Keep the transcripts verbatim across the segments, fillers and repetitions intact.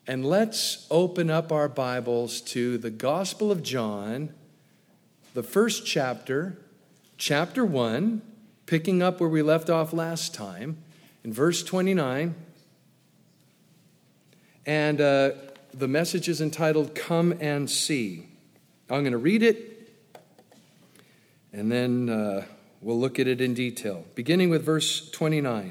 And let's open up our Bibles to the Gospel of John, the first chapter, chapter one, picking up where we left off last time, in verse twenty-nine. And uh, the message is entitled, Come and See. I'm going to read it, and then uh, we'll look at it in detail. Beginning with verse twenty-nine.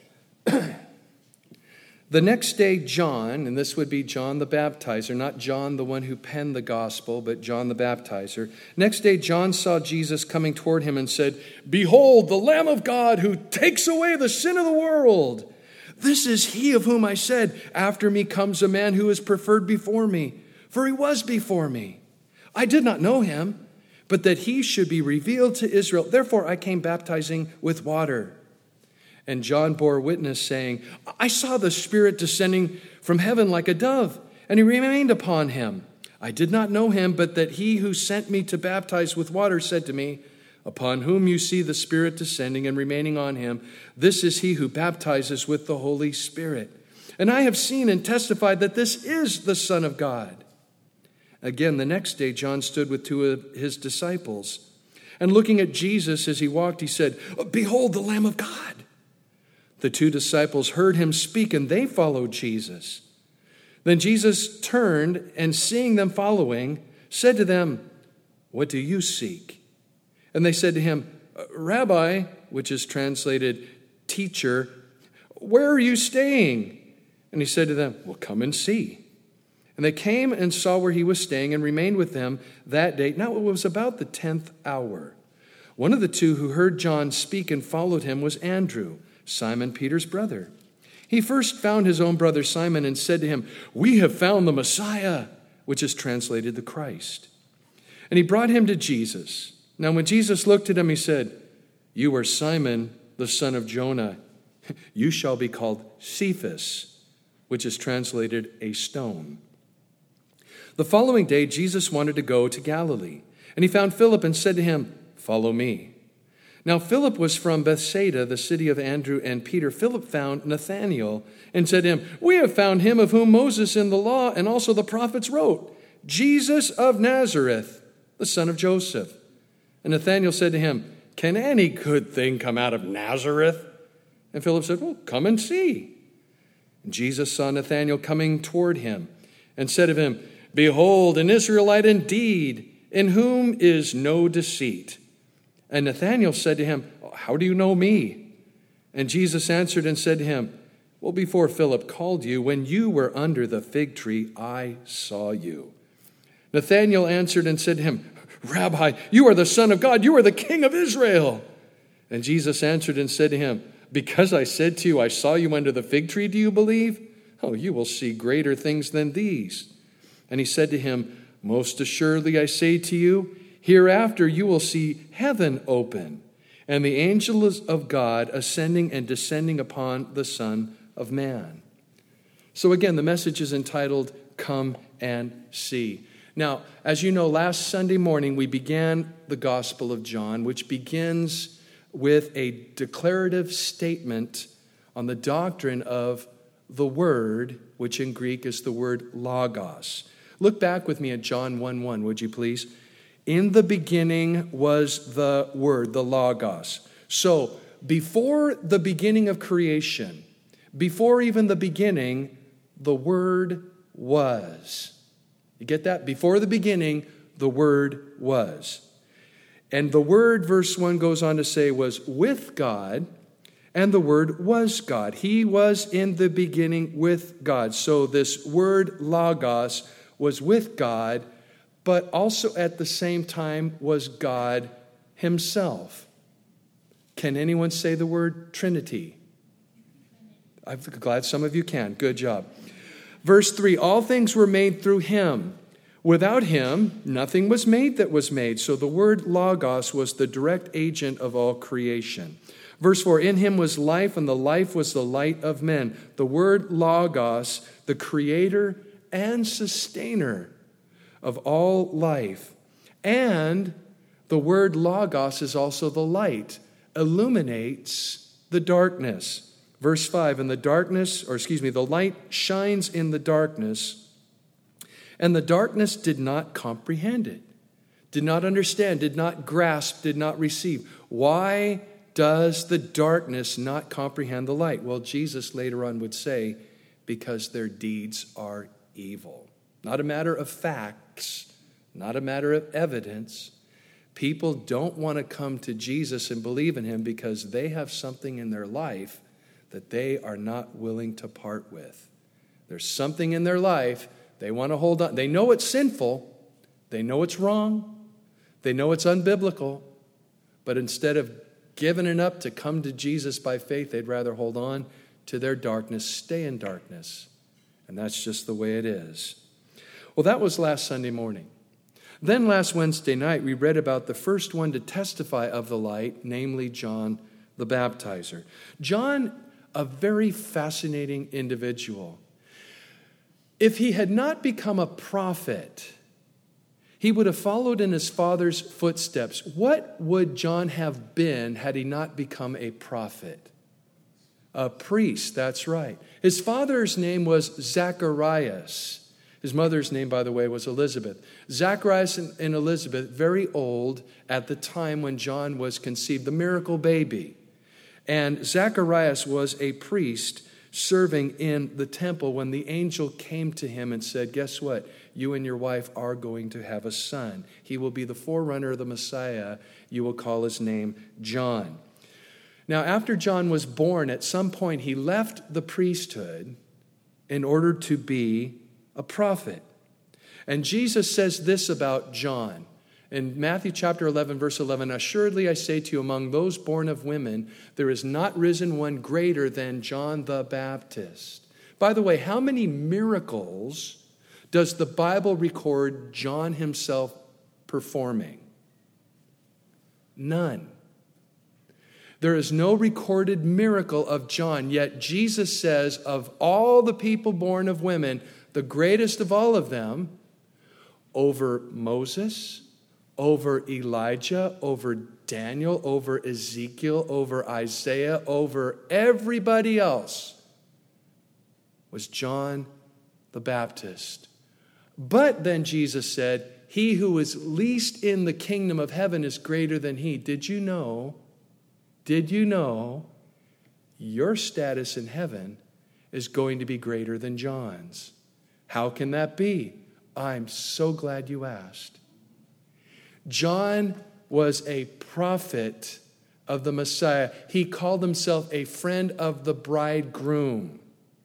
The next day, John, and this would be John the Baptizer, not John the one who penned the gospel, but John the Baptizer. Next day, John saw Jesus coming toward him and said, Behold, the Lamb of God who takes away the sin of the world. This is he of whom I said, After me comes a man who is preferred before me, for he was before me. I did not know him, but that he should be revealed to Israel. Therefore, I came baptizing with water. And John bore witness, saying, I saw the Spirit descending from heaven like a dove, and he remained upon him. I did not know him, but that he who sent me to baptize with water said to me, Upon whom you see the Spirit descending and remaining on him, this is he who baptizes with the Holy Spirit. And I have seen and testified that this is the Son of God. Again, the next day, John stood with two of his disciples. And looking at Jesus as he walked, he said, Behold, the Lamb of God. The two disciples heard him speak, and they followed Jesus. Then Jesus turned, and seeing them following, said to them, What do you seek? And they said to him, Rabbi, which is translated teacher, where are you staying? And he said to them, Well, come and see. And they came and saw where he was staying and remained with them that day. Now it was about the tenth hour. One of the two who heard John speak and followed him was Andrew, Simon Peter's brother. He first found his own brother Simon and said to him, We have found the Messiah, which is translated the Christ. And he brought him to Jesus. Now when Jesus looked at him, he said, You are Simon, the son of Jonah. You shall be called Cephas, which is translated a stone. The following day, Jesus wanted to go to Galilee, and he found Philip and said to him, Follow me. Now Philip was from Bethsaida, the city of Andrew and Peter. Philip found Nathanael and said to him, We have found him of whom Moses in the law and also the prophets wrote, Jesus of Nazareth, the son of Joseph. And Nathanael said to him, Can any good thing come out of Nazareth? And Philip said, Well, come and see. And Jesus saw Nathanael coming toward him and said of him, Behold, an Israelite indeed, in whom is no deceit. And Nathanael said to him, How do you know me? And Jesus answered and said to him, Well, before Philip called you, when you were under the fig tree, I saw you. Nathanael answered and said to him, Rabbi, you are the Son of God. You are the King of Israel. And Jesus answered and said to him, Because I said to you, I saw you under the fig tree, do you believe? Oh, you will see greater things than these. And he said to him, Most assuredly I say to you, hereafter you will see heaven open, and the angels of God ascending and descending upon the Son of Man. So again, the message is entitled, Come and See. Now, as you know, last Sunday morning we began the Gospel of John, which begins with a declarative statement on the doctrine of the Word, which in Greek is the word logos. Look back with me at John one one, would you please? In the beginning was the Word, the Logos. So, before the beginning of creation, before even the beginning, the Word was. You get that? Before the beginning, the Word was. And the Word, verse one goes on to say, was with God, and the Word was God. He was in the beginning with God. So this word Logos was with God, but also at the same time was God himself. Can anyone say the word Trinity? I'm glad some of you can. Good job. Verse three, all things were made through him. Without him, nothing was made that was made. So the word Logos was the direct agent of all creation. Verse four, in him was life, and the life was the light of men. The word Logos, the creator and sustainer of all life. And the word Logos is also the light, illuminates the darkness. Verse five, and the darkness, or excuse me, the light shines in the darkness, and the darkness did not comprehend it, did not understand, did not grasp, did not receive. Why does the darkness not comprehend the light? Well, Jesus later on would say, because their deeds are evil. Not a matter of facts, not a matter of evidence. People don't want to come to Jesus and believe in him because they have something in their life that they are not willing to part with. There's something in their life they want to hold on. They know it's sinful. They know it's wrong. They know it's unbiblical. But instead of giving it up to come to Jesus by faith, they'd rather hold on to their darkness, stay in darkness. And that's just the way it is. Well, that was last Sunday morning. Then last Wednesday night, we read about the first one to testify of the light, namely John the Baptizer. John, a very fascinating individual. If he had not become a prophet, he would have followed in his father's footsteps. What would John have been had he not become a prophet? A priest, that's right. His father's name was Zacharias. His mother's name, by the way, was Elizabeth. Zacharias and, and Elizabeth, very old at the time when John was conceived, the miracle baby. And Zacharias was a priest serving in the temple when the angel came to him and said, guess what? You and your wife are going to have a son. He will be the forerunner of the Messiah. You will call his name John. Now, after John was born, at some point he left the priesthood in order to be a prophet. And Jesus says this about John. In Matthew chapter eleven, verse eleven, assuredly I say to you, among those born of women, there is not risen one greater than John the Baptist. By the way, how many miracles does the Bible record John himself performing? None. There is no recorded miracle of John, yet Jesus says of all the people born of women, the greatest of all of them, over Moses, over Elijah, over Daniel, over Ezekiel, over Isaiah, over everybody else, was John the Baptist. But then Jesus said, he who is least in the kingdom of heaven is greater than he. Did you know, did you know your status in heaven is going to be greater than John's? How can that be? I'm so glad you asked. John was a prophet of the Messiah. He called himself a friend of the bridegroom.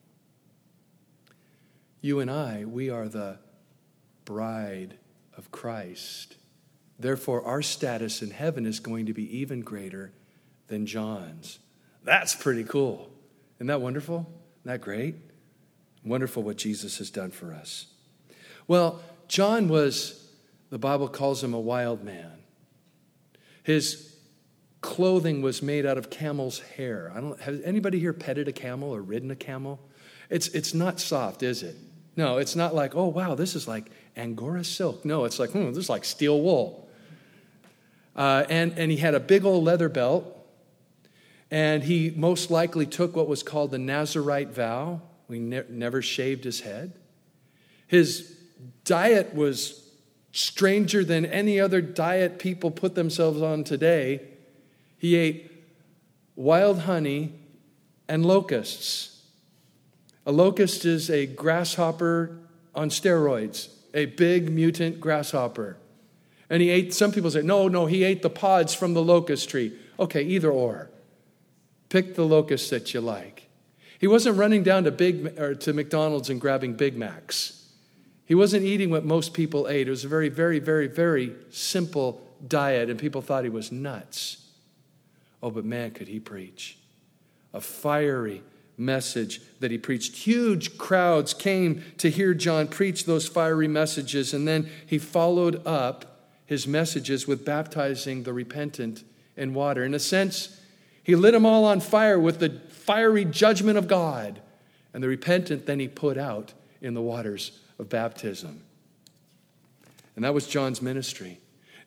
You and I, we are the bride of Christ. Therefore, our status in heaven is going to be even greater than John's. That's pretty cool. Isn't that wonderful? Isn't that great? Wonderful what Jesus has done for us. Well, John was, the Bible calls him a wild man. His clothing was made out of camel's hair. I don't, has anybody here petted a camel or ridden a camel? It's, it's not soft, is it? No, it's not like, oh, wow, this is like Angora silk. No, it's like, hmm, this is like steel wool. Uh, and, and he had a big old leather belt. And he most likely took what was called the Nazirite vow. He ne- never shaved his head. His diet was stranger than any other diet people put themselves on today. He ate wild honey and locusts. A locust is a grasshopper on steroids, a big mutant grasshopper. And he ate, some people say, no, no, he ate the pods from the locust tree. Okay, either or. Pick the locust that you like. He wasn't running down to Big or to McDonald's and grabbing Big Macs. He wasn't eating what most people ate. It was a very, very, very, very simple diet, and people thought he was nuts. Oh, but man, could he preach. A fiery message that he preached. Huge crowds came to hear John preach those fiery messages, and then he followed up his messages with baptizing the repentant in water. In a sense, he lit them all on fire with the fiery judgment of God. And the repentant then he put out in the waters of baptism. And that was John's ministry.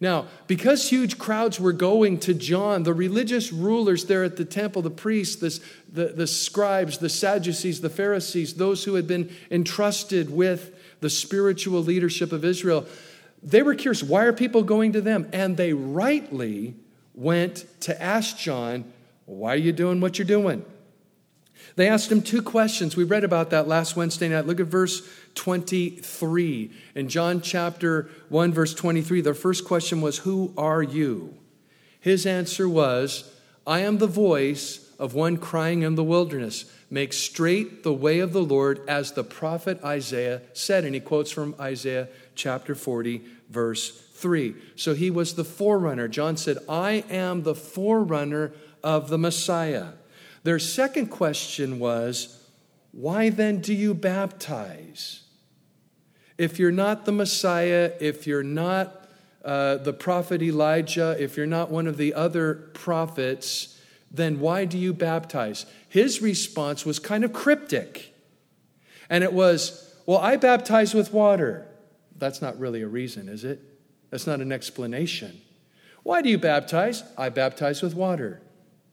Now, because huge crowds were going to John, the religious rulers there at the temple, the priests, this, the, the scribes, the Sadducees, the Pharisees, those who had been entrusted with the spiritual leadership of Israel, they were curious, why are people going to them? And they rightly went to ask John, why are you doing what you're doing? They asked him two questions. We read about that last Wednesday night. Look at verse twenty-three. In John chapter one, verse twenty-three, the first question was, who are you? His answer was, I am the voice of one crying in the wilderness. Make straight the way of the Lord, as the prophet Isaiah said. And he quotes from Isaiah chapter forty, verse three. So he was the forerunner. John said, I am the forerunner of the Messiah. Their second question was, why then do you baptize? If you're not the Messiah, if you're not uh, the prophet Elijah, if you're not one of the other prophets, then why do you baptize? His response was kind of cryptic. And it was, well, I baptize with water. That's not really a reason, is it? That's not an explanation. Why do you baptize? I baptize with water.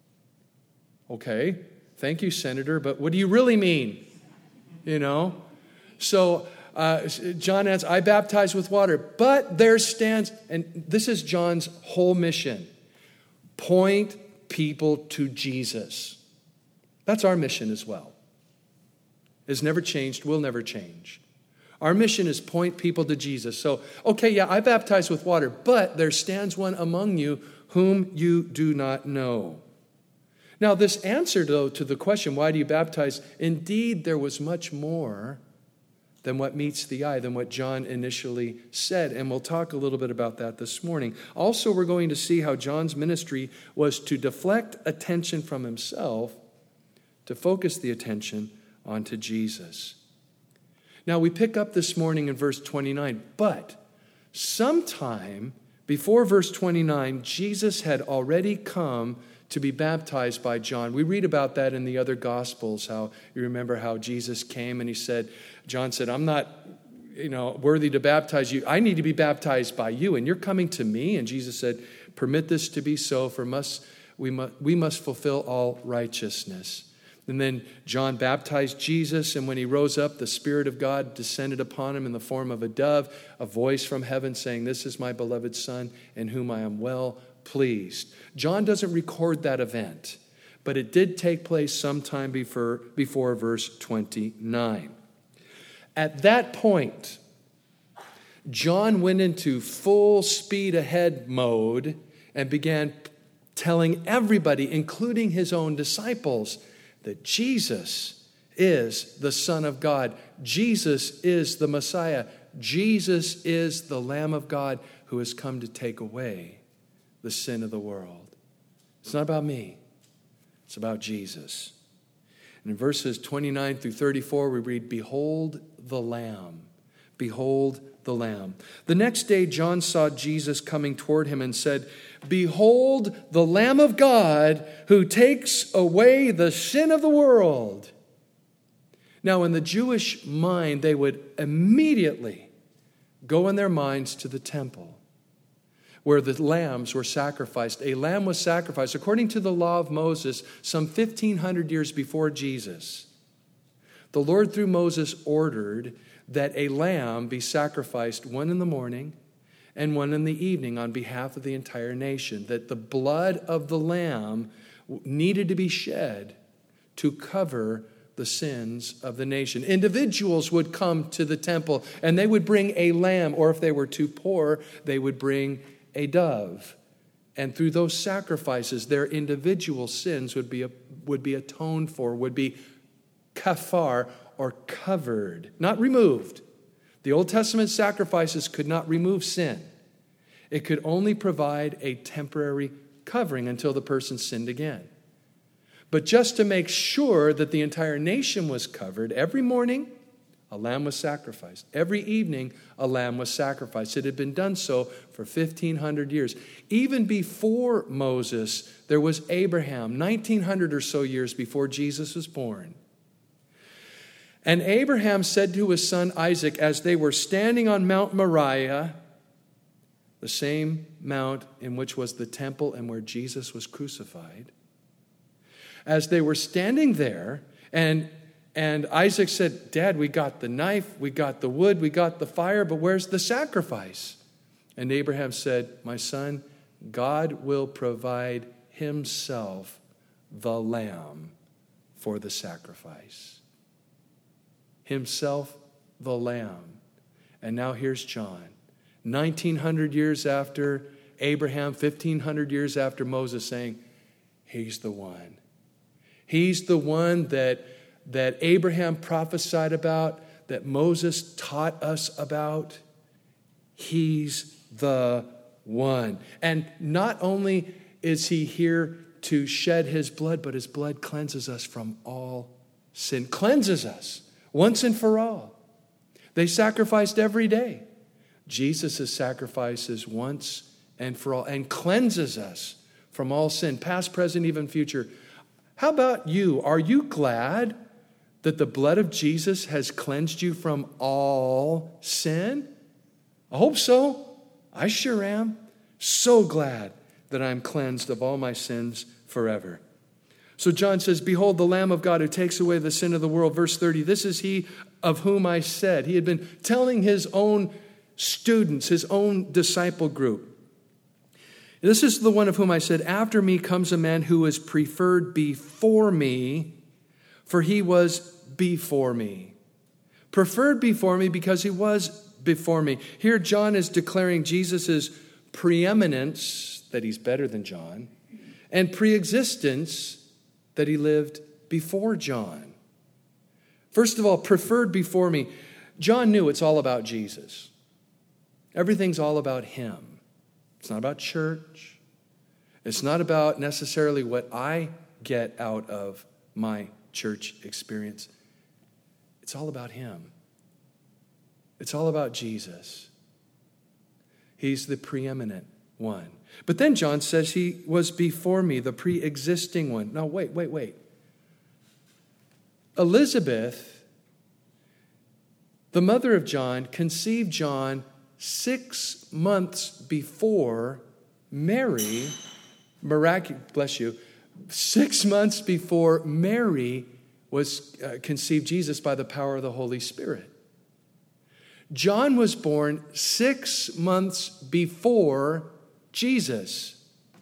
Okay, thank you, Senator, but what do you really mean? You know? So uh, John adds, I baptize with water, but there stands, and this is John's whole mission, point people to Jesus. That's our mission as well. It's never changed, will never change. Our mission is point people to Jesus. So, okay, yeah, I baptize with water, but there stands one among you whom you do not know. Now, this answer, though, to the question, why do you baptize? Indeed, there was much more than what meets the eye, than what John initially said. And we'll talk a little bit about that this morning. Also, we're going to see how John's ministry was to deflect attention from himself to focus the attention onto Jesus. Now, we pick up this morning in verse twenty-nine, but sometime before verse twenty-nine, Jesus had already come to be baptized by John. We read about that in the other Gospels, how you remember how Jesus came and he said, John said, I'm not, you know, worthy to baptize you. I need to be baptized by you, and you're coming to me. And Jesus said, permit this to be so, for must, we, must, we must fulfill all righteousness. And then John baptized Jesus, and when he rose up, the Spirit of God descended upon him in the form of a dove, a voice from heaven saying, this is my beloved Son, in whom I am well pleased. John doesn't record that event, but it did take place sometime before, before verse twenty-nine. At that point, John went into full speed ahead mode and began telling everybody, including his own disciples, that Jesus is the Son of God. Jesus is the Messiah. Jesus is the Lamb of God who has come to take away the sin of the world. It's not about me. It's about Jesus. And in verses twenty-nine through thirty-four, we read, behold the Lamb. Behold the Lamb. The next day, John saw Jesus coming toward him and said, behold the Lamb of God who takes away the sin of the world. Now, in the Jewish mind, they would immediately go in their minds to the temple, where the lambs were sacrificed. A lamb was sacrificed, according to the law of Moses, some fifteen hundred years before Jesus. The Lord, through Moses, ordered that a lamb be sacrificed, one in the morning and one in the evening, on behalf of the entire nation, that the blood of the lamb needed to be shed to cover the sins of the nation. Individuals would come to the temple and they would bring a lamb, or if they were too poor, they would bring a dove. And through those sacrifices, their individual sins would be, would be atoned for, would be kafar, or covered, not removed. The Old Testament sacrifices could not remove sin. It could only provide a temporary covering until the person sinned again. But just to make sure that the entire nation was covered, every morning a lamb was sacrificed. Every evening a lamb was sacrificed. It had been done so for fifteen hundred years. Even before Moses, there was Abraham, nineteen hundred or so years before Jesus was born. And Abraham said to his son Isaac, as they were standing on Mount Moriah, the same mount in which was the temple and where Jesus was crucified. As they were standing there, and, and Isaac said, Dad, we got the knife, we got the wood, we got the fire, but where's the sacrifice? And Abraham said, my son, God will provide himself the lamb for the sacrifice. Himself the lamb. And now here's John. nineteen hundred years after Abraham, fifteen hundred years after Moses, saying, he's the one. He's the one that, that Abraham prophesied about, that Moses taught us about. He's the one. And not only is he here to shed his blood, but his blood cleanses us from all sin. Cleanses us once and for all. They sacrificed every day. Jesus' sacrifice is once and for all and cleanses us from all sin, past, present, even future. How about you? Are you glad that the blood of Jesus has cleansed you from all sin? I hope so. I sure am. So glad that I'm cleansed of all my sins forever. So John says, behold, the Lamb of God who takes away the sin of the world. Verse thirty, this is he of whom I said. He had been telling his own students, his own disciple group. This is the one of whom I said, after me comes a man who is preferred before me, for he was before me. Preferred before me because he was before me. Here John is declaring Jesus' preeminence, that he's better than John, and preexistence, that he lived before John. First of all, preferred before me. John knew it's all about Jesus. Everything's all about him. It's not about church. It's not about necessarily what I get out of my church experience. It's all about him. It's all about Jesus. He's the preeminent one. But then John says he was before me, the pre-existing one. Now, wait, wait, wait. Elizabeth, the mother of John, conceived John six months before Mary, miraculous, bless you, six months before Mary was uh, conceived Jesus by the power of the Holy Spirit. John was born six months before Jesus.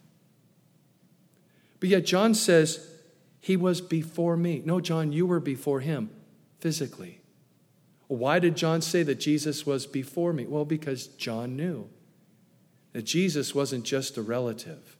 But yet John says he was before me. No, John, you were before him physically. Why did John say that Jesus was before me? Well, because John knew that Jesus wasn't just a relative.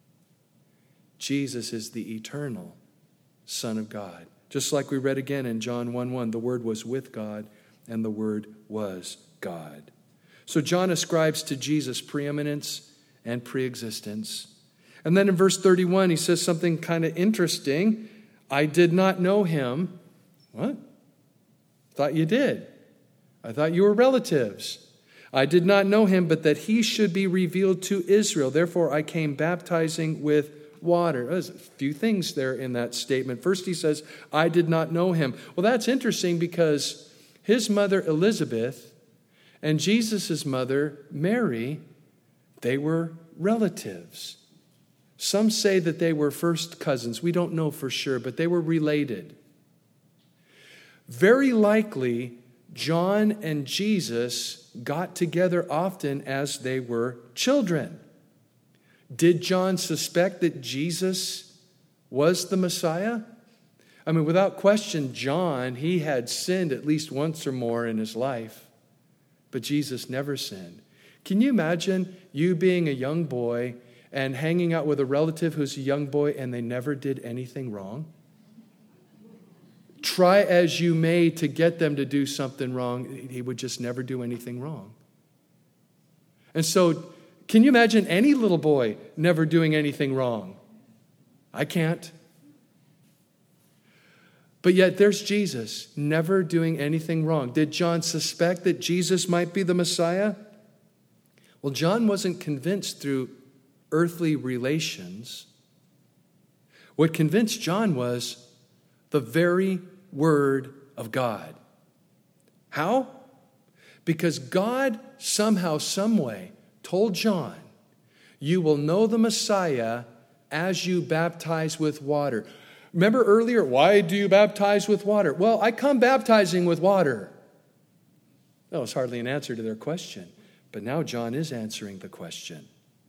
Jesus is the eternal Son of God. Just like we read again in John one one, the Word was with God and the Word was God. So John ascribes to Jesus preeminence and preexistence. And then in verse thirty-one, he says something kind of interesting. I did not know him. What? Thought you did. I thought you were relatives. I did not know him, but that he should be revealed to Israel. Therefore, I came baptizing with water. There's a few things there in that statement. First, he says, I did not know him. Well, that's interesting because his mother, Elizabeth, and Jesus' mother, Mary, they were relatives. Some say that they were first cousins. We don't know for sure, but they were related. Very likely, John and Jesus got together often as they were children. Did John suspect that Jesus was the Messiah? I mean, without question, John, he had sinned at least once or more in his life, but Jesus never sinned. Can you imagine you being a young boy and hanging out with a relative who's a young boy and they never did anything wrong? Try as you may to get them to do something wrong, he would just never do anything wrong. And so, can you imagine any little boy never doing anything wrong? I can't. But yet there's Jesus, never doing anything wrong. Did John suspect that Jesus might be the Messiah? Well, John wasn't convinced through earthly relations. What convinced John was the very Word of God. How? Because God somehow, some way, told John, you will know the Messiah as you baptize with water. Remember earlier, why do you baptize with water? Well, I come baptizing with water. That was hardly an answer to their question. But now John is answering the question.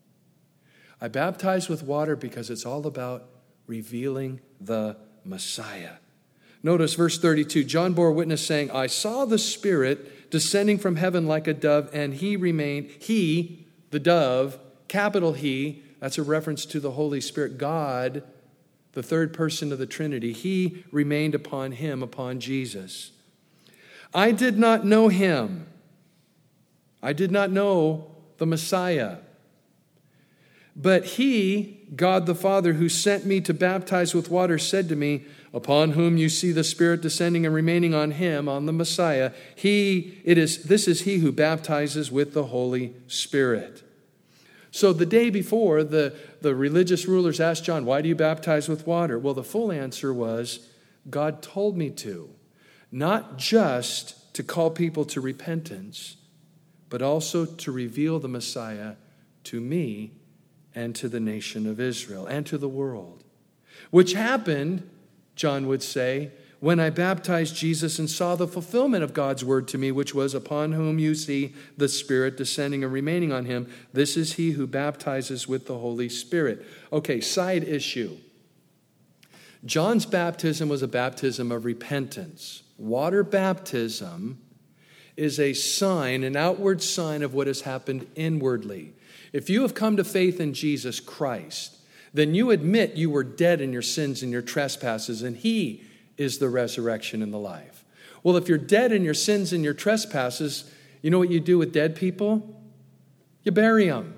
I baptize with water because it's all about revealing the Messiah. Notice verse thirty-two. John bore witness saying, I saw the Spirit descending from heaven like a dove, and he remained, he, the dove, capital He, that's a reference to the Holy Spirit, God, the third person of the Trinity. He remained upon him, upon Jesus. I did not know him. I did not know the Messiah. But he, God the Father, who sent me to baptize with water, said to me, upon whom you see the Spirit descending and remaining on him, on the Messiah, he, it is, this is he who baptizes with the Holy Spirit. So the day before, the, the religious rulers asked John, why do you baptize with water? Well, the full answer was, God told me to. Not just to call people to repentance, but also to reveal the Messiah to me and to the nation of Israel and to the world. Which happened, John would say, when I baptized Jesus and saw the fulfillment of God's word to me, which was, upon whom you see the Spirit descending and remaining on him. This is he who baptizes with the Holy Spirit. Okay, side issue. John's baptism was a baptism of repentance. Water baptism is a sign, an outward sign of what has happened inwardly. If you have come to faith in Jesus Christ, then you admit you were dead in your sins and your trespasses, and he is the resurrection and the life. Well, if you're dead in your sins and your trespasses, you know what you do with dead people? You bury them.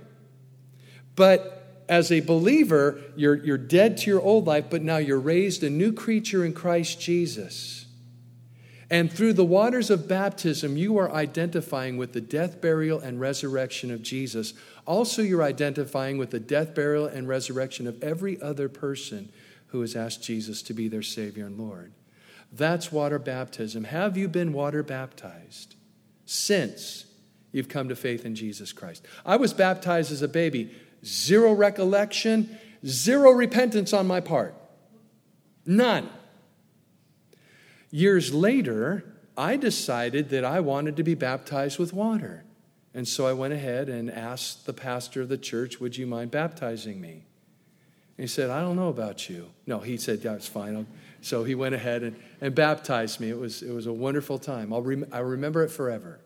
But as a believer, you're, you're dead to your old life, but now you're raised a new creature in Christ Jesus. And through the waters of baptism, you are identifying with the death, burial, and resurrection of Jesus. Also, you're identifying with the death, burial, and resurrection of every other person who has asked Jesus to be their Savior and Lord. That's water baptism. Have you been water baptized since you've come to faith in Jesus Christ? I was baptized as a baby. Zero recollection, zero repentance on my part. None. Years later, I decided that I wanted to be baptized with water. And so I went ahead and asked the pastor of the church, would you mind baptizing me? And he said, I don't know about you. No, he said, yeah, it's fine. So he went ahead and, and baptized me. It was, it was a wonderful time. I'll rem- I remember it forever.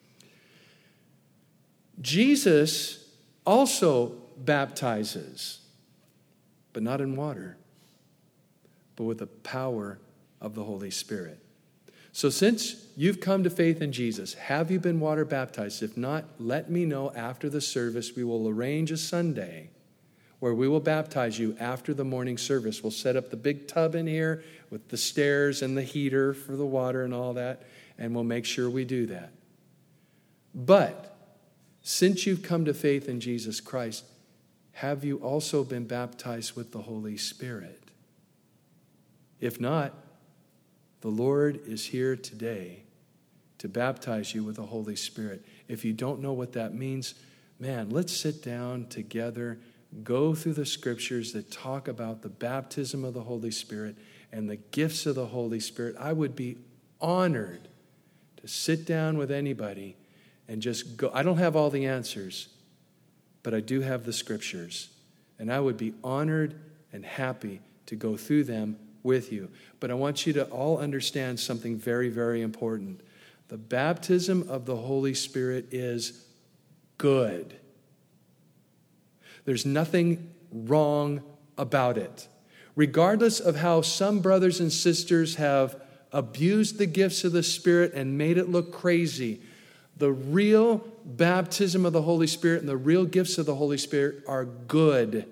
Jesus also baptizes, but not in water, but with the power of the Holy Spirit. So since you've come to faith in Jesus, have you been water baptized? If not, let me know after the service. We will arrange a Sunday where we will baptize you after the morning service. We'll set up the big tub in here with the stairs and the heater for the water and all that, and we'll make sure we do that. But since you've come to faith in Jesus Christ, have you also been baptized with the Holy Spirit? If not, the Lord is here today to baptize you with the Holy Spirit. If you don't know what that means, man, let's sit down together, go through the scriptures that talk about the baptism of the Holy Spirit and the gifts of the Holy Spirit. I would be honored to sit down with anybody and just go. I don't have all the answers, but I do have the scriptures. And I would be honored and happy to go through them with you. But I want you to all understand something very, very important. The baptism of the Holy Spirit is good. There's nothing wrong about it. Regardless of how some brothers and sisters have abused the gifts of the Spirit and made it look crazy, the real baptism of the Holy Spirit and the real gifts of the Holy Spirit are good.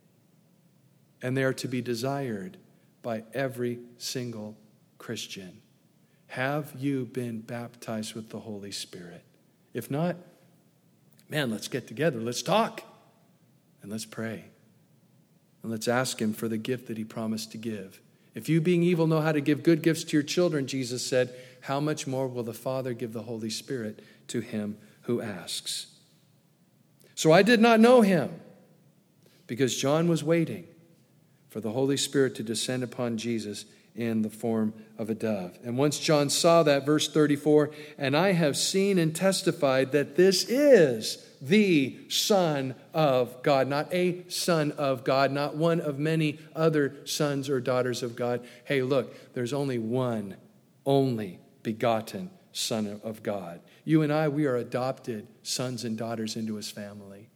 And they are to be desired by every single Christian. Have you been baptized with the Holy Spirit? If not, man, let's get together. Let's talk. And let's pray. And let's ask him for the gift that he promised to give. If you, being evil, know how to give good gifts to your children, Jesus said, how much more will the Father give the Holy Spirit to him who asks? So I did not know him, because John was waiting for the Holy Spirit to descend upon Jesus in the form of a dove. And once John saw that, verse thirty-four, and I have seen and testified that this is the Son of God, not a son of God, not one of many other sons or daughters of God. Hey, look, there's only one, only begotten Son of God. You and I, we are adopted sons and daughters into his family.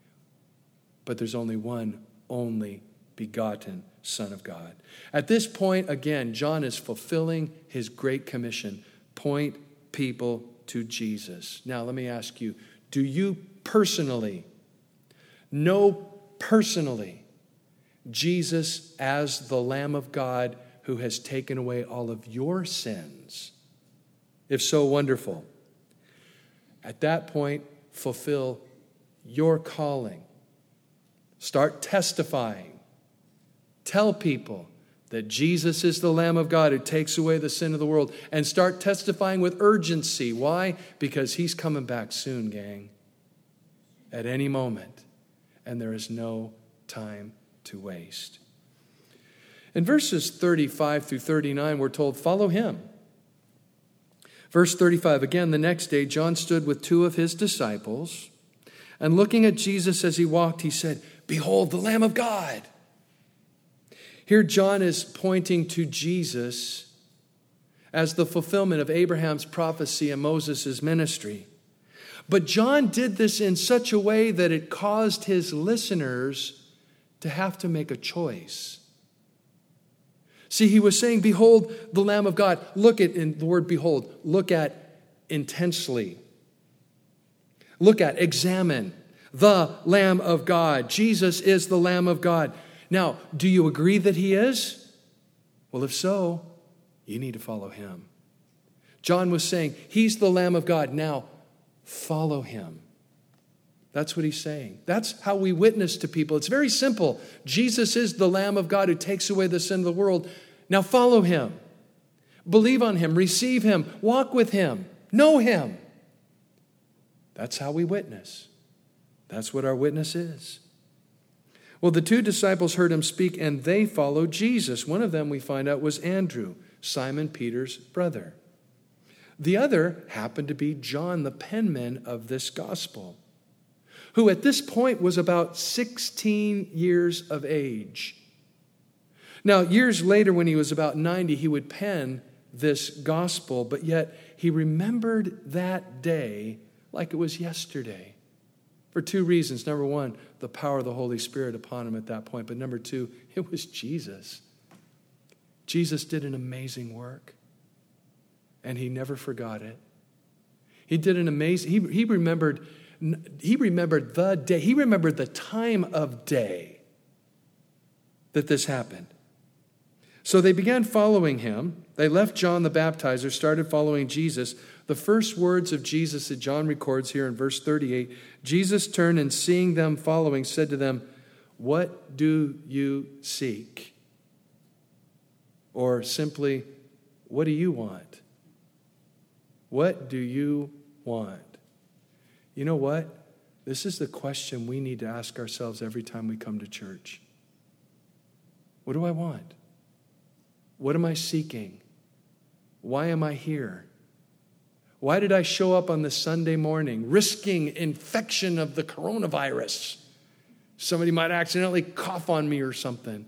But there's only one, only begotten Son of God. At this point, again, John is fulfilling his great commission. Point people to Jesus. Now, let me ask you, do you personally know personally Jesus as the Lamb of God who has taken away all of your sins? If so, wonderful. At that point, fulfill your calling. Start testifying. Tell people that Jesus is the Lamb of God who takes away the sin of the world. And start testifying with urgency. Why? Because he's coming back soon, gang. At any moment. And there is no time to waste. In verses thirty-five through thirty-nine, we're told, follow him. Verse thirty-five, again, the next day, John stood with two of his disciples, and looking at Jesus as he walked, he said, behold, the Lamb of God. Here, John is pointing to Jesus as the fulfillment of Abraham's prophecy and Moses' ministry. But John did this in such a way that it caused his listeners to have to make a choice. See, he was saying, behold, the Lamb of God. Look at, in the word behold, look at intensely. Look at, examine, the Lamb of God. Jesus is the Lamb of God. Now, do you agree that he is? Well, if so, you need to follow him. John was saying, he's the Lamb of God. Now, follow him. That's what he's saying. That's how we witness to people. It's very simple. Jesus is the Lamb of God who takes away the sin of the world. Now follow him. Believe on him. Receive him. Walk with him. Know him. That's how we witness. That's what our witness is. Well, the two disciples heard him speak, and they followed Jesus. One of them, we find out, was Andrew, Simon Peter's brother. The other happened to be John, the penman of this gospel, who at this point was about sixteen years of age. Now, years later, when he was about ninety, he would pen this gospel, but yet he remembered that day like it was yesterday. For two reasons. Number one, the power of the Holy Spirit upon him at that point. But number two, it was Jesus. Jesus did an amazing work. And he never forgot it. He did an amazing, he, he remembered, he remembered the day, he remembered the time of day that this happened. So they began following him. They left John the Baptizer, started following Jesus. The first words of Jesus that John records here in verse thirty-eight, Jesus turned and seeing them following, said to them, what do you seek? Or simply, what do you want? What do you want? You know what? This is the question we need to ask ourselves every time we come to church. What do I want? What am I seeking? Why am I here? Why did I show up on this Sunday morning risking infection of the coronavirus? Somebody might accidentally cough on me or something.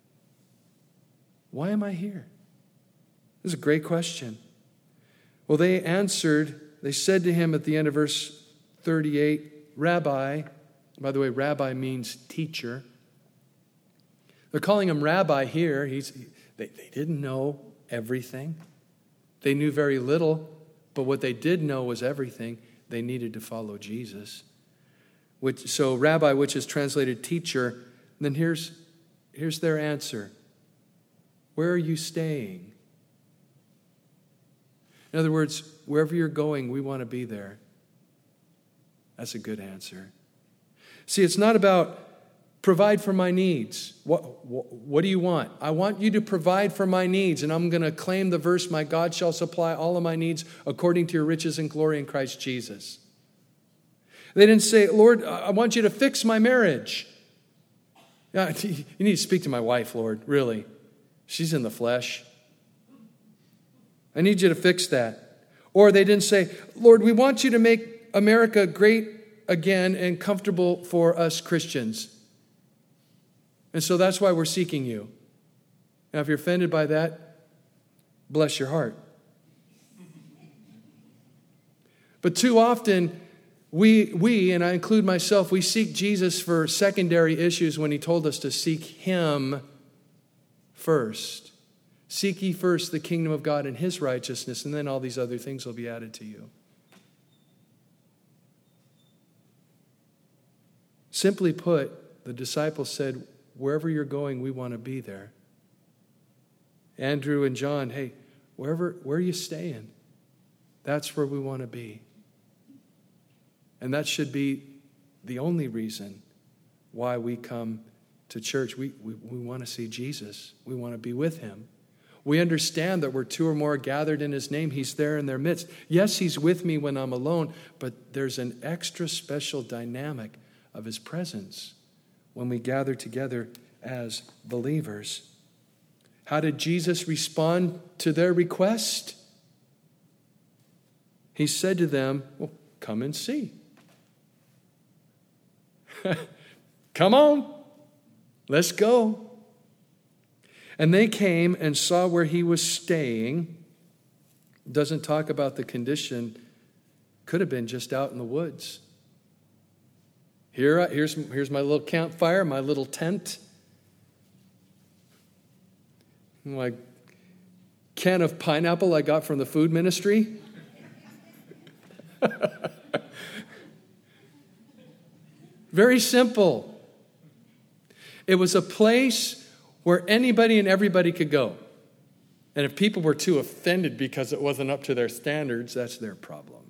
Why am I here? This is a great question. Well, they answered, they said to him at the end of verse thirty-eight, Rabbi, by the way, Rabbi means teacher. They're calling him Rabbi here. He's, they, they didn't know everything. They knew very little, but what they did know was everything. They needed to follow Jesus. Which, so Rabbi, which is translated teacher, then here's, here's their answer. Where are you staying? In other words, wherever you're going, we want to be there. That's a good answer. See, it's not about provide for my needs. What, what, what do you want? I want you to provide for my needs, and I'm going to claim the verse, my God shall supply all of my needs according to your riches and glory in Christ Jesus. They didn't say, Lord, I want you to fix my marriage. Yeah, you need to speak to my wife, Lord, really. She's in the flesh. I need you to fix that. Or they didn't say, Lord, we want you to make America great again and comfortable for us Christians. And so that's why we're seeking you. Now, if you're offended by that, bless your heart. But too often, we, we, and I include myself, we seek Jesus for secondary issues when he told us to seek him first. Seek ye first the kingdom of God and his righteousness, and then all these other things will be added to you. Simply put, the disciples said, wherever you're going, we want to be there. Andrew and John, hey, wherever, where are you staying? That's where we want to be. And that should be the only reason why we come to church. We, we, we want to see Jesus. We want to be with him. We understand that where two or more are gathered in his name, he's there in their midst. Yes, he's with me when I'm alone, but there's an extra special dynamic of his presence when we gather together as believers. How did Jesus respond to their request? He said to them, well, come and see. Come on, let's go. And they came and saw where he was staying. Doesn't talk about the condition. Could have been just out in the woods. Here, here's, here's my little campfire, my little tent. My can of pineapple I got from the food ministry. Very simple. It was a place where anybody and everybody could go. And if people were too offended because it wasn't up to their standards, that's their problem.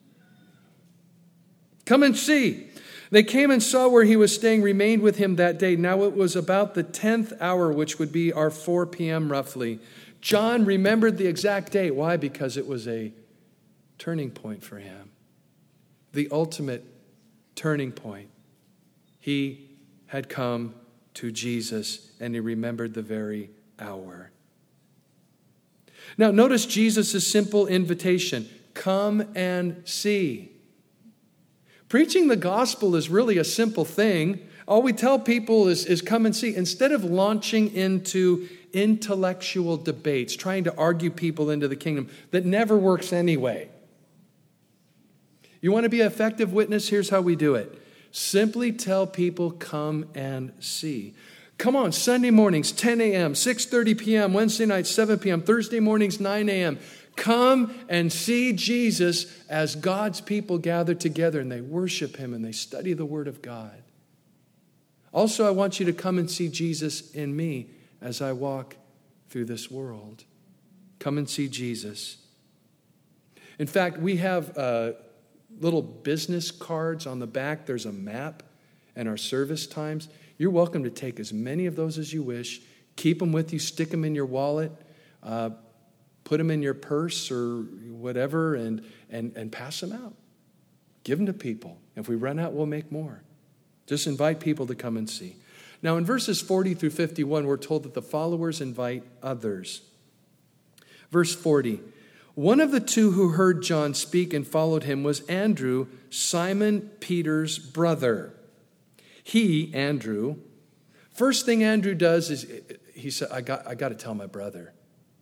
Come and see. They came and saw where he was staying, remained with him that day. Now it was about the tenth hour, which would be our four p.m. roughly. John remembered the exact date. Why? Because it was a turning point for him. The ultimate turning point. He had come to Jesus, and he remembered the very hour. Now, notice Jesus' simple invitation. Come and see. Preaching the gospel is really a simple thing. All we tell people is, is come and see. Instead of launching into intellectual debates, trying to argue people into the kingdom, that never works anyway. You want to be an effective witness? Here's how we do it. Simply tell people, come and see. Come on, Sunday mornings, ten a.m., six thirty p.m., Wednesday nights, seven p.m., Thursday mornings, nine a.m. Come and see Jesus as God's people gather together and they worship him and they study the Word of God. Also, I want you to come and see Jesus in me as I walk through this world. Come and see Jesus. In fact, we have uh, little business cards on the back. There's a map and our service times. You're welcome to take as many of those as you wish. Keep them with you. Stick them in your wallet. Uh, put them in your purse or whatever and, and, and pass them out. Give them to people. If we run out, we'll make more. Just invite people to come and see. Now, in verses forty through fifty-one, we're told that the followers invite others. Verse forty, one of the two who heard John speak and followed him was Andrew, Simon Peter's brother. He, Andrew, first thing Andrew does is he said, I got, I got to tell my brother.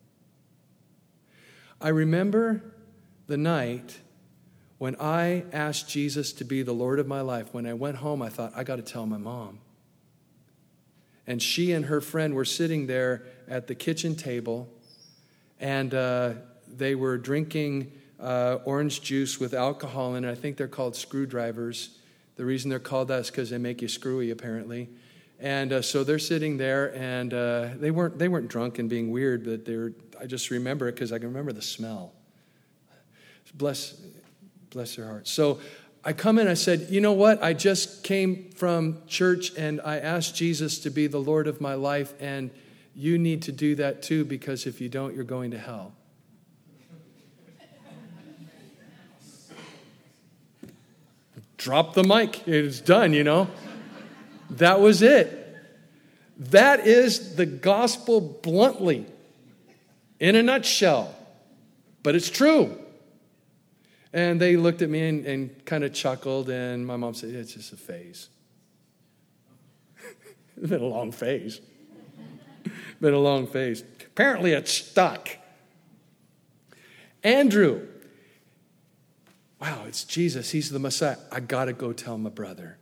I remember the night when I asked Jesus to be the Lord of my life. When I went home, I thought, I got to tell my mom. And she and her friend were sitting there at the kitchen table, and uh, they were drinking uh, orange juice with alcohol in it. I think they're called screwdrivers. The reason they're called that is because they make you screwy, apparently. And uh, so they're sitting there, and uh, they weren't they weren't drunk and being weird, but they were. I just remember it because I can remember the smell. Bless, bless their hearts. So I come in, I said, you know what? I just came from church, and I asked Jesus to be the Lord of my life, and you need to do that too, because if you don't, you're going to hell. drop the mic. It's done, you know. That was it. That is the gospel bluntly, in a nutshell. But it's true. And they looked at me and, and kind of chuckled, and my mom said, it's just a phase. It's been a long phase. Been a long phase. Apparently it's stuck. Andrew. Wow, it's Jesus. He's the Messiah. I got to go tell my brother.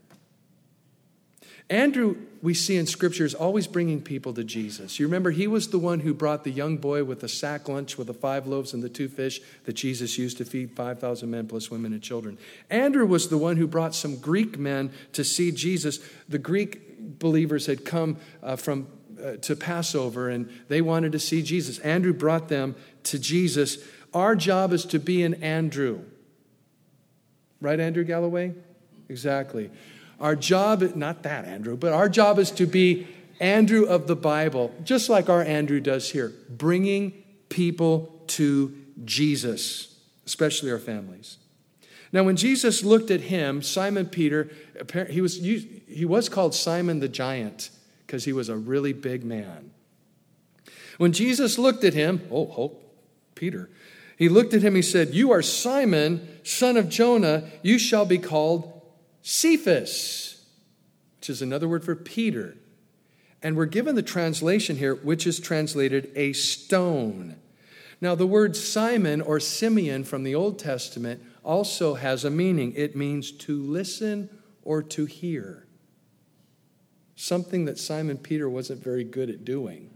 Andrew, we see in Scripture, is always bringing people to Jesus. You remember, he was the one who brought the young boy with the sack lunch with the five loaves and the two fish that Jesus used to feed five thousand men plus women and children. Andrew was the one who brought some Greek men to see Jesus. The Greek believers had come uh, from uh, to Passover, and they wanted to see Jesus. Andrew brought them to Jesus. Our job is to be an Andrew. Right, Andrew Galloway? Exactly. Our job, not that Andrew, but our job is to be Andrew of the Bible, just like our Andrew does here, bringing people to Jesus, especially our families. Now, when Jesus looked at him, Simon Peter, he was, he was called Simon the Giant because he was a really big man. When Jesus looked at him, oh, oh, Peter, he looked at him, he said, you are Simon, son of Jonah, you shall be called Cephas, which is another word for Peter. And we're given the translation here, which is translated a stone. Now, the word Simon or Simeon from the Old Testament also has a meaning. It means to listen or to hear. Something that Simon Peter wasn't very good at doing.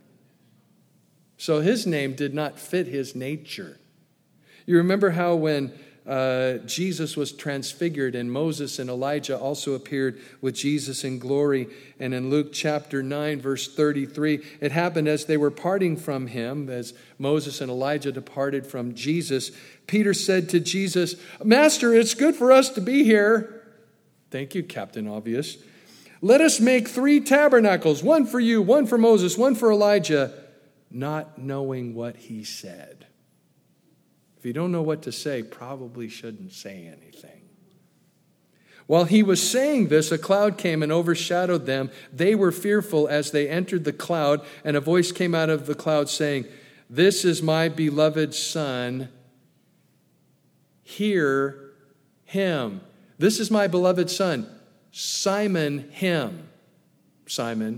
So his name did not fit his nature. You remember how when Uh, Jesus was transfigured, and Moses and Elijah also appeared with Jesus in glory. And in Luke chapter nine, verse thirty-three, it happened as they were parting from him, as Moses and Elijah departed from Jesus, Peter said to Jesus, Master, it's good for us to be here. Thank you, Captain Obvious. Let us make three tabernacles, one for you, one for Moses, one for Elijah, not knowing what he said. If you don't know what to say, probably shouldn't say anything. While he was saying this, a cloud came and overshadowed them. They were fearful as they entered the cloud, and a voice came out of the cloud saying, This is my beloved Son. Hear him. This is my beloved Son. Simon him. Simon.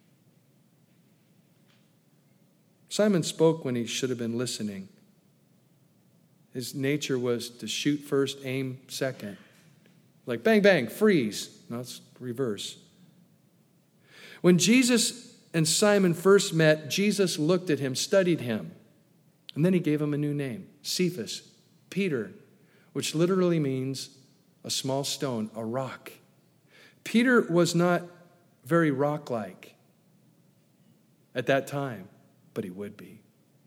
Simon spoke when he should have been listening. His nature was to shoot first, aim second. Like bang, bang, freeze. No, it's reverse. When Jesus and Simon first met, Jesus looked at him, studied him, and then he gave him a new name, Cephas, Peter, which literally means a small stone, a rock. Peter was not very rock-like at that time, but he would be.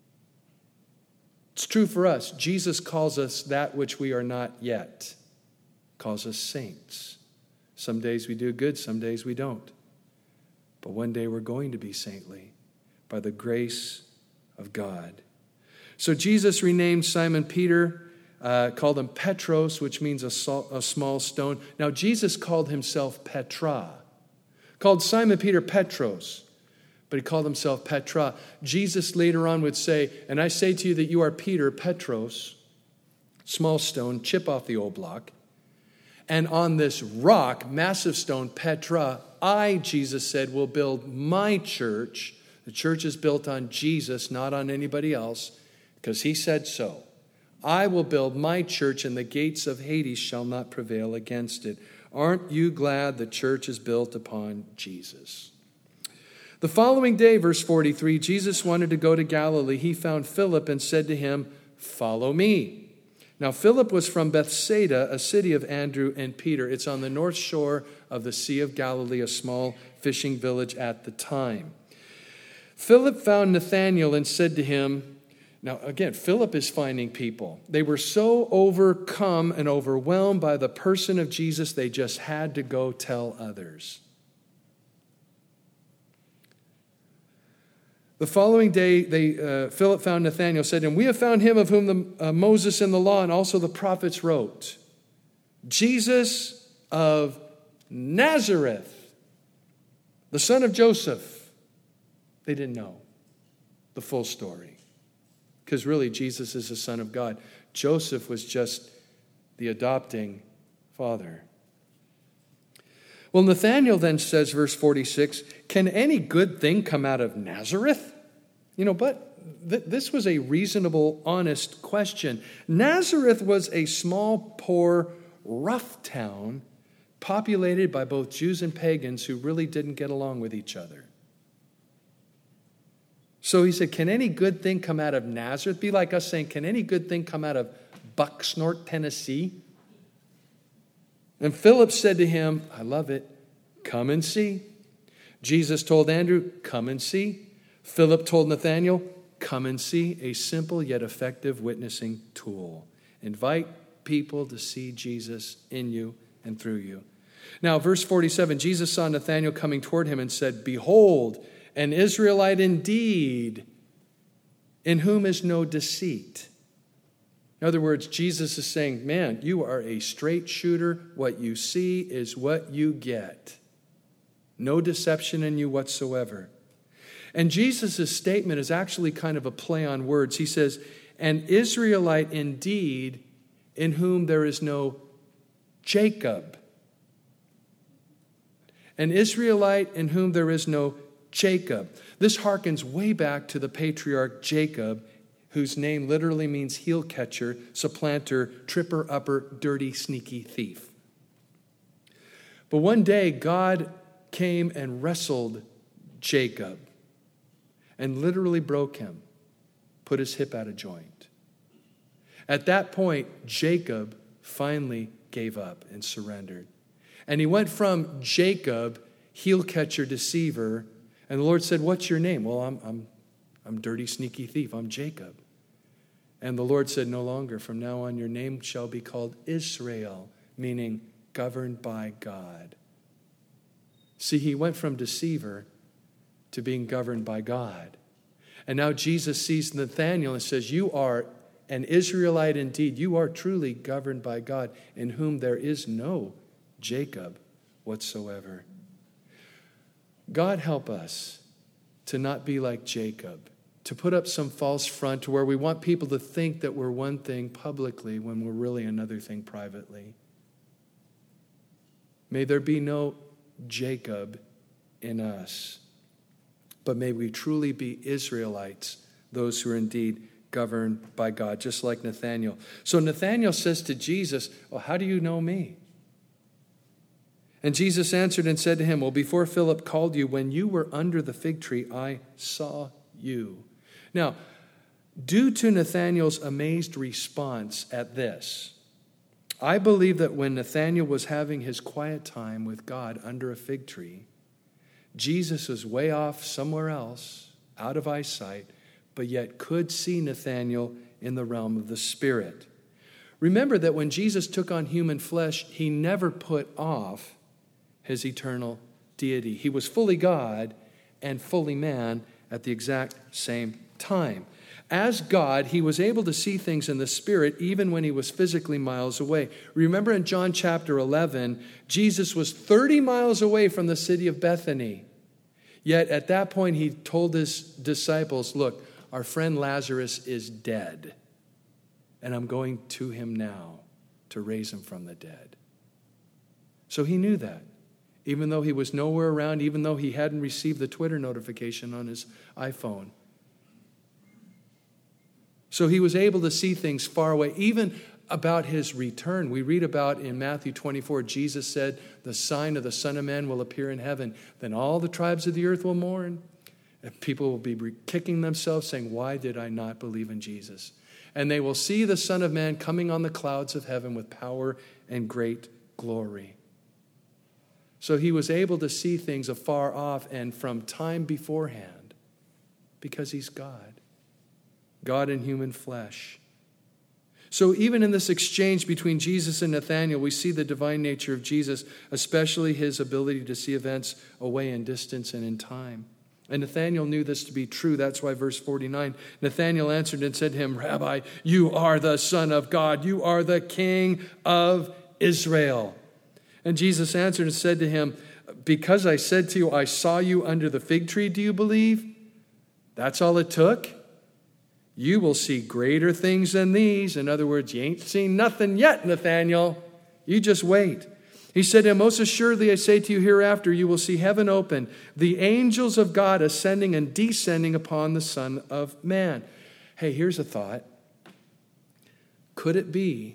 It's true for us. Jesus calls us that which we are not yet. Calls us saints. Some days we do good, some days we don't. But one day we're going to be saintly by the grace of God. So Jesus renamed Simon Peter, uh, called him Petros, which means a, sal- a small stone. Now Jesus called himself Petra. Called Simon Peter Petros. But he called himself Petra. Jesus later on would say, and I say to you that you are Peter, Petros, small stone, chip off the old block. And on this rock, massive stone, Petra, I, Jesus said, will build my church. The church is built on Jesus, not on anybody else, because he said so. I will build my church, and the gates of Hades shall not prevail against it. Aren't you glad the church is built upon Jesus? The following day, verse forty-three, Jesus wanted to go to Galilee. He found Philip and said to him, Follow me. Now, Philip was from Bethsaida, a city of Andrew and Peter. It's on the north shore of the Sea of Galilee, a small fishing village at the time. Philip found Nathanael and said to him, now again, Philip is finding people. They were so overcome and overwhelmed by the person of Jesus, they just had to go tell others. The following day, they, uh, Philip found Nathanael, said to him, We have found him of whom the, uh, Moses and the law and also the prophets wrote, Jesus of Nazareth, the son of Joseph. They didn't know the full story, because really Jesus is the Son of God. Joseph was just the adopting father. Well, Nathanael then says, verse forty-six, can any good thing come out of Nazareth? You know, but th- this was a reasonable, honest question. Nazareth was a small, poor, rough town populated by both Jews and pagans who really didn't get along with each other. So he said, can any good thing come out of Nazareth? Be like us saying, can any good thing come out of Bucksnort, Tennessee? And Philip said to him, I love it, come and see. Jesus told Andrew, come and see. Philip told Nathanael, come and see. A simple yet effective witnessing tool. Invite people to see Jesus in you and through you. Now, verse forty-seven, Jesus saw Nathanael coming toward him and said, behold, an Israelite indeed, in whom is no deceit. In other words, Jesus is saying, man, you are a straight shooter. What you see is what you get. No deception in you whatsoever. And Jesus' statement is actually kind of a play on words. He says, an Israelite indeed, in whom there is no Jacob. An Israelite in whom there is no Jacob. This harkens way back to the patriarch Jacob, whose name literally means heel catcher, supplanter, tripper upper, dirty, sneaky thief. But one day, God came and wrestled Jacob and literally broke him, put his hip out of joint. At that point, Jacob finally gave up and surrendered. And he went from Jacob, heel catcher, deceiver, and the Lord said, what's your name? Well, I'm, I'm, I'm dirty, sneaky thief. I'm Jacob. And the Lord said, no longer. From now on, your name shall be called Israel, meaning governed by God. See, he went from deceiver to being governed by God. And now Jesus sees Nathanael and says, you are an Israelite indeed. You are truly governed by God, in whom there is no Jacob whatsoever. God help us to not be like Jacob, to put up some false front to where we want people to think that we're one thing publicly when we're really another thing privately. May there be no Jacob in us, but may we truly be Israelites, those who are indeed governed by God, just like Nathanael. So Nathanael says to Jesus, well, how do you know me? And Jesus answered and said to him, well, before Philip called you, when you were under the fig tree, I saw you. Now, due to Nathanael's amazed response at this, I believe that when Nathanael was having his quiet time with God under a fig tree, Jesus was way off somewhere else, out of eyesight, but yet could see Nathanael in the realm of the Spirit. Remember that when Jesus took on human flesh, he never put off his eternal deity. He was fully God and fully man at the exact same time. As God, he was able to see things in the Spirit even when he was physically miles away. Remember in John chapter eleven, Jesus was thirty miles away from the city of Bethany. Yet at that point, he told his disciples, look, our friend Lazarus is dead, and I'm going to him now to raise him from the dead. So he knew that. Even though he was nowhere around, even though he hadn't received the Twitter notification on his iPhone. So he was able to see things far away, even about his return. We read about in Matthew twenty-four, Jesus said, the sign of the Son of Man will appear in heaven. Then all the tribes of the earth will mourn. And people will be kicking themselves, saying, why did I not believe in Jesus? And they will see the Son of Man coming on the clouds of heaven with power and great glory. So he was able to see things afar off and from time beforehand because he's God. God in human flesh. So even in this exchange between Jesus and Nathanael, we see the divine nature of Jesus, especially his ability to see events away in distance and in time. And Nathanael knew this to be true. That's why verse forty-nine, Nathanael answered and said to him, Rabbi, you are the Son of God. You are the King of Israel. And Jesus answered and said to him, because I said to you, I saw you under the fig tree, do you believe? That's all it took? You will see greater things than these. In other words, you ain't seen nothing yet, Nathanael. You just wait. He said to him, most assuredly I say to you, hereafter you will see heaven open, the angels of God ascending and descending upon the Son of Man. Hey, here's a thought. Could it be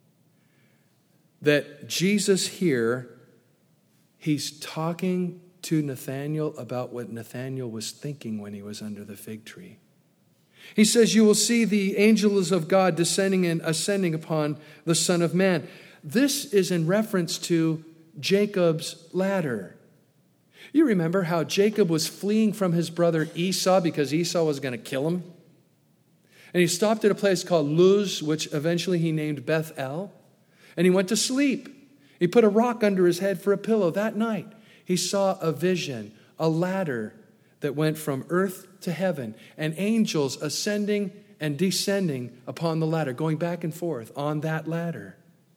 that Jesus here, he's talking to Nathanael about what Nathanael was thinking when he was under the fig tree? He says, you will see the angels of God descending and ascending upon the Son of Man. This is in reference to Jacob's ladder. You remember how Jacob was fleeing from his brother Esau because Esau was going to kill him? And he stopped at a place called Luz, which eventually he named Bethel. And he went to sleep. He put a rock under his head for a pillow. That night, he saw a vision, a ladder that went from earth to heaven, and angels ascending and descending upon the ladder, going back and forth on that ladder.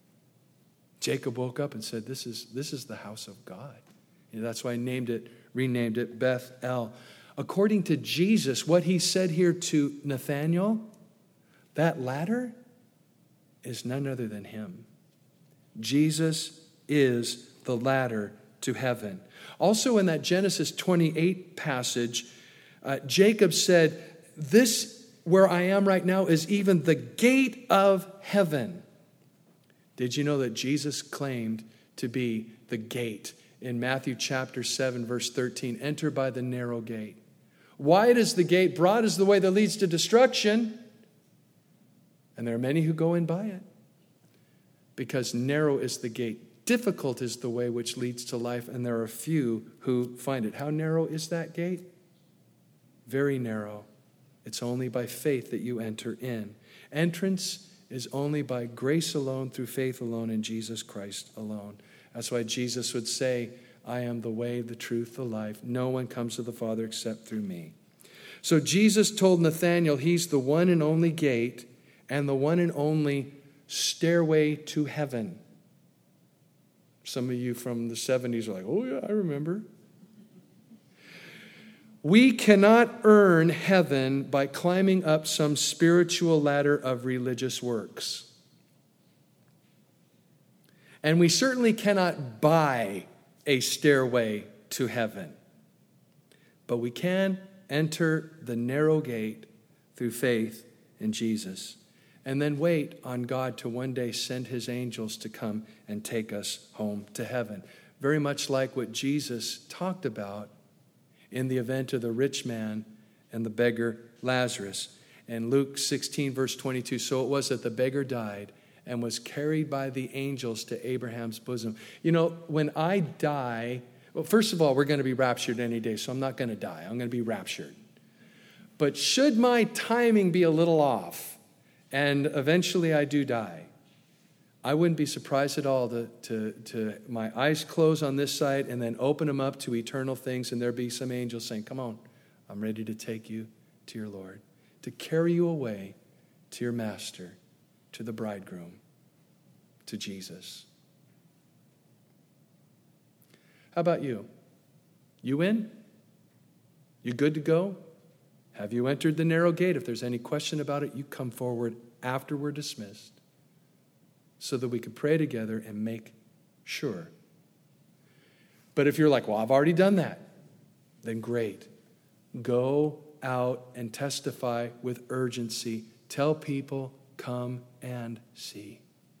Jacob woke up and said, this is, this is the house of God. You know, that's why I named it, renamed it Bethel. According to Jesus, what he said here to Nathanael, that ladder is none other than him. Jesus is the ladder to heaven. Also in that Genesis twenty-eight passage, uh, Jacob said, this where I am right now is even the gate of heaven. Did you know that Jesus claimed to be the gate? In Matthew chapter seven, verse thirteen, enter by the narrow gate. Wide is the gate, broad is the way that leads to destruction, and there are many who go in by it. Because narrow is the gate, difficult is the way which leads to life, and there are few who find it. How narrow is that gate? Very narrow. It's only by faith that you enter in. Entrance is only by grace alone, through faith alone, in Jesus Christ alone. That's why Jesus would say, I am the way, the truth, the life. No one comes to the Father except through me. So Jesus told Nathanael he's the one and only gate and the one and only stairway to heaven. Some of you from the seventies are like, oh yeah, I remember. We cannot earn heaven by climbing up some spiritual ladder of religious works. And we certainly cannot buy a stairway to heaven. But we can enter the narrow gate through faith in Jesus, and then wait on God to one day send his angels to come and take us home to heaven. Very much like what Jesus talked about in the event of the rich man and the beggar Lazarus. In Luke sixteen, verse twenty-two, so it was that the beggar died and was carried by the angels to Abraham's bosom. You know, when I die, well, first of all, we're going to be raptured any day, so I'm not going to die. I'm going to be raptured. But should my timing be a little off, and eventually I do die, I wouldn't be surprised at all to, to, to my eyes close on this side and then open them up to eternal things, and there be some angels saying, come on, I'm ready to take you to your Lord, to carry you away to your master, to the bridegroom, to Jesus. How about you? You in? You good to go? Have you entered the narrow gate? If there's any question about it, you come forward after we're dismissed so that we could pray together and make sure. But if you're like, well, I've already done that, then great. Go out and testify with urgency. Tell people, come and see.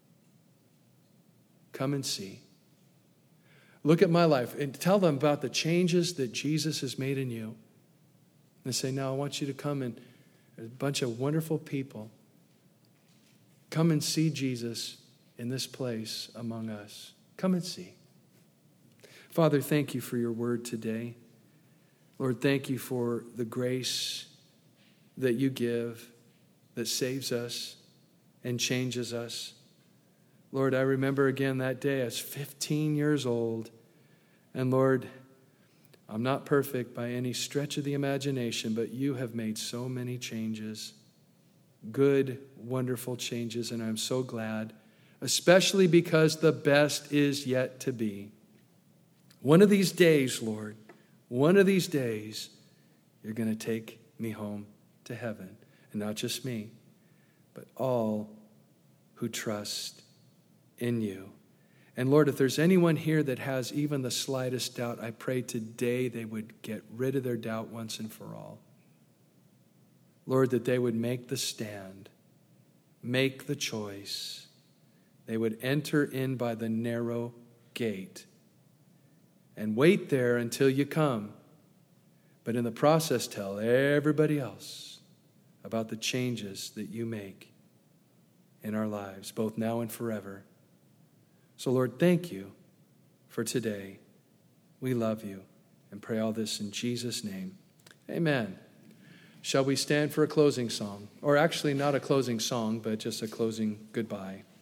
Come and see. Look at my life and tell them about the changes that Jesus has made in you. And say, now I want you to come and a bunch of wonderful people. Come and see Jesus in this place among us. Come and see. Father, thank you for your word today. Lord, thank you for the grace that you give that saves us and changes us. Lord, I remember again that day I was fifteen years old. And Lord, I'm not perfect by any stretch of the imagination, but you have made so many changes. Good, wonderful changes, and I'm so glad. especially because the best is yet to be. One of these days, Lord, one of these days, you're going to take me home to heaven. And not just me, but all who trust in you. And Lord, if there's anyone here that has even the slightest doubt, I pray today they would get rid of their doubt once and for all. Lord, that they would make the stand, make the choice. They would enter in by the narrow gate and wait there until you come. But in the process, tell everybody else about the changes that you make in our lives, both now and forever. So, Lord, thank you for today. We love you and pray all this in Jesus' name. Amen. Shall we stand for a closing song? Or actually not a closing song, but just a closing goodbye.